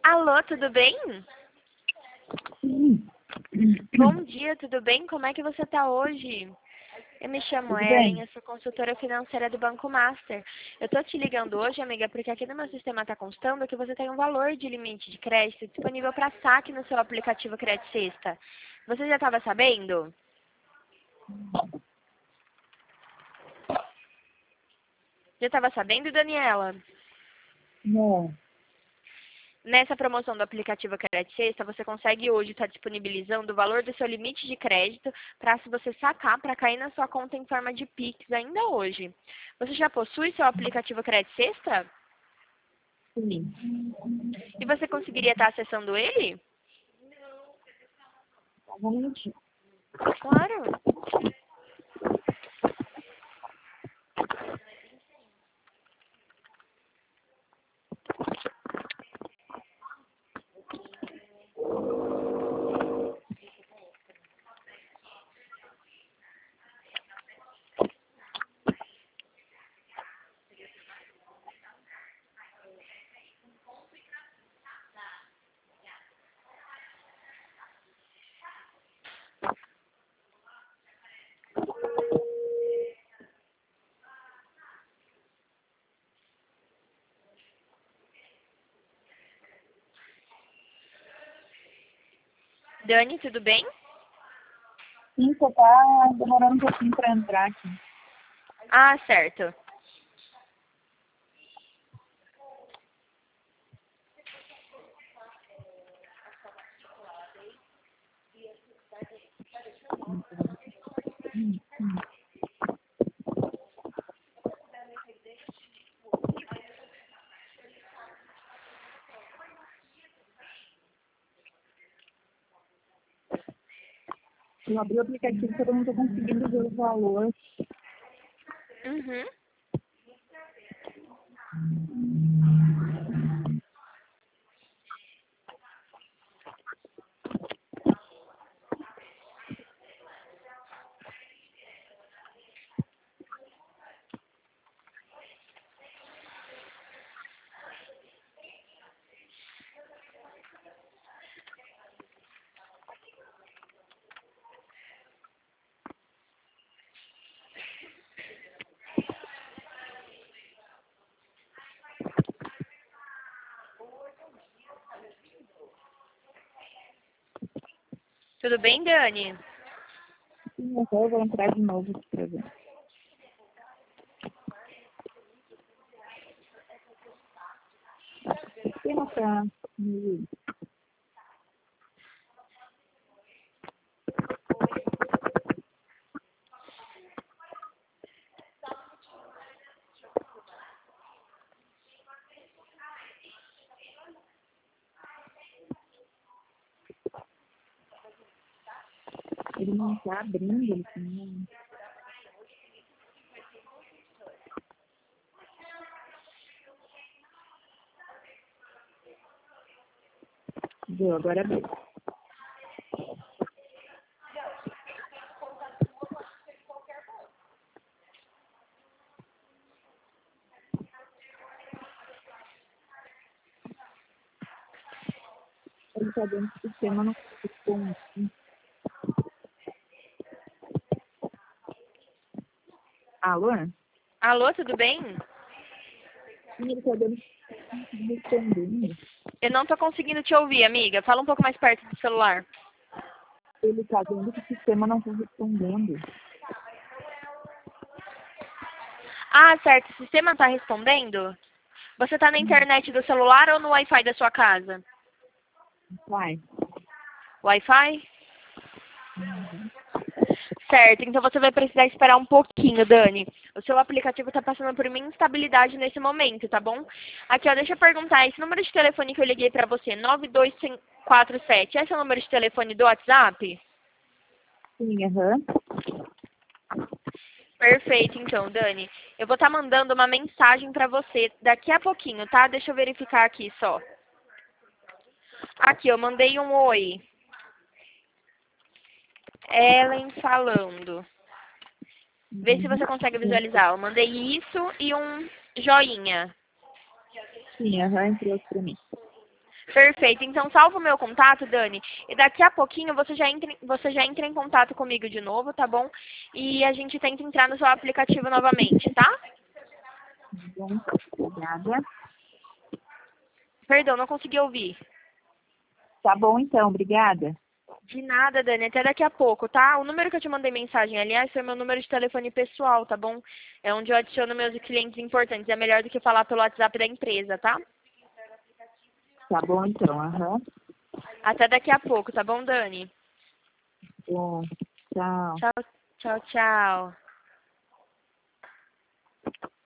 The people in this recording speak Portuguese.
Alô, tudo bem? Sim. Bom dia, tudo bem? Como é que você está hoje? Eu me chamo Tudo Ellen, bem? eu sou consultora financeira do Banco Master. Eu tô te ligando hoje, amiga, porque aqui no meu sistema está constando que você tem um valor de limite de crédito disponível para saque no seu aplicativo Crédito Sexta. Você já estava sabendo? Já estava sabendo, Daniela? Não. Nessa promoção do aplicativo Crédito Sexta, você consegue hoje estar disponibilizando o valor do seu limite de crédito para se você sacar para cair na sua conta em forma de Pix ainda hoje. Você já possui seu aplicativo Crédito Sexta? Sim. E você conseguiria estar acessando ele? Novamente. Claro. Dani, tudo bem? Sim, só tá demorando um pouquinho para entrar aqui. Ah, certo. Eu abri o aplicativo porque eu não estou conseguindo ver o valor. Uhum. Tudo bem, Dani? Sim, então eu vou entrar de novo aqui para ver. Tem para ele não está abrindo, ele tem... Deu, agora abriu. Ele está dentro do sistema, não responde. Alô? Alô, tudo bem? Sim, ele está dentro respondendo. Eu não tô conseguindo te ouvir, amiga. Fala um pouco mais perto do celular. Ele está dizendo que o sistema não está respondendo. Ah, certo. O sistema está respondendo? Você está na internet do celular ou no Wi-Fi da sua casa? Vai. Wi-Fi? Certo, então você vai precisar esperar um pouquinho, Dani. O seu aplicativo está passando por uma instabilidade nesse momento, tá bom? Aqui, ó, deixa eu perguntar, esse número de telefone que eu liguei para você, 9247, esse é o número de telefone do WhatsApp? Sim, aham. Perfeito, então, Dani. Eu vou estar mandando uma mensagem para você daqui a pouquinho, tá? Deixa eu verificar aqui só. Aqui, eu mandei um oi. Ellen falando. Vê se você consegue visualizar. Eu mandei isso e um joinha. Sim, aham, entrou para mim. Perfeito. Então, salva o meu contato, Dani. E daqui a pouquinho você já entra em contato comigo de novo, tá bom? E a gente tenta entrar no seu aplicativo novamente, tá? Bom, obrigada. Perdão, não consegui ouvir. Tá bom, então. Obrigada. De nada, Dani. Até daqui a pouco, tá? O número que eu te mandei mensagem, aliás, foi meu número de telefone pessoal, tá bom? É onde eu adiciono meus clientes importantes. É melhor do que falar pelo WhatsApp da empresa, tá? Tá bom, então. Aham. Até daqui a pouco, tá bom, Dani? Bom, tchau. Tchau, tchau, tchau.